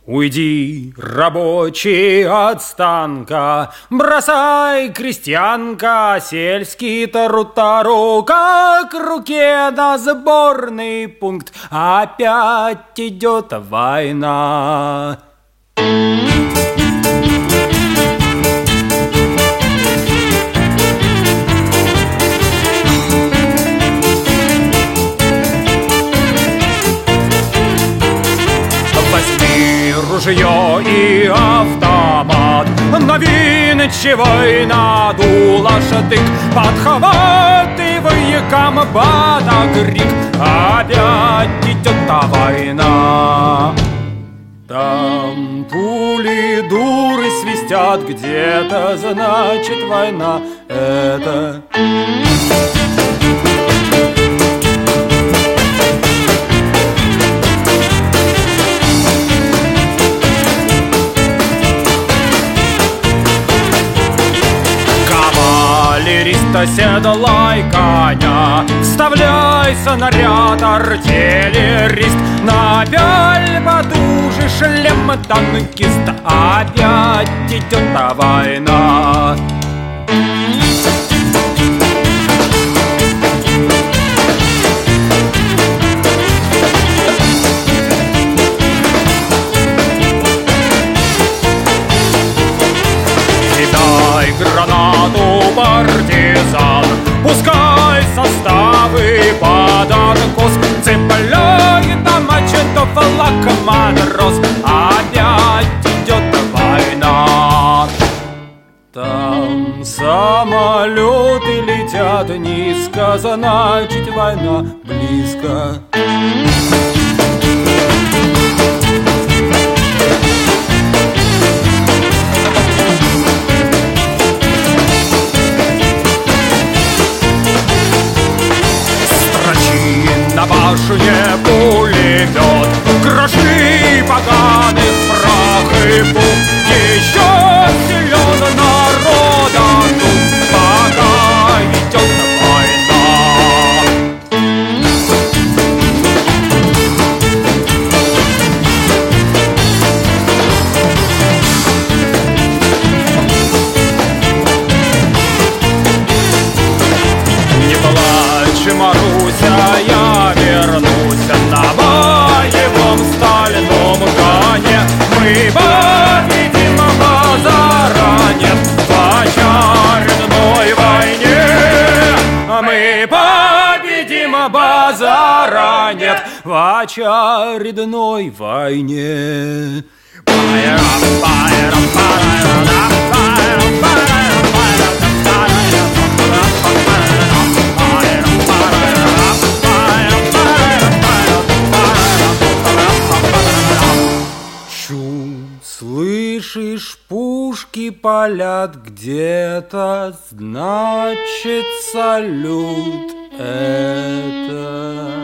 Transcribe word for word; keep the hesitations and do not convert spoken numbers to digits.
Уйди, рабочий, от станка, бросай, крестьянка, сельский тару-тару, как к руке на сборный пункт опять идет война. Ружье и автомат, новиночевой надула штык, подхватывай комбата крик, опять идет та война. Там пули дуры свистят где-то, значит война это. Седлай коня, вставляй снаряд, артиллерист, напяль потуже шлем, танкист, опять идет та война. Кидай гранату, партизан, пускай составы под откос, цепляй на мачету флаг матрос, опять идет война. Там самолеты летят низко, значит война близко. На башне пулемет, крошки поганых, прах и пух. Еще силен народа тут, пока идет война. Не плачь, Маруся, я вернусь на боевом стальном коне. Мы победим, базара нет в очередной войне. Мы победим, базара нет в очередной войне. Слышишь, пушки палят где-то, значит салют это.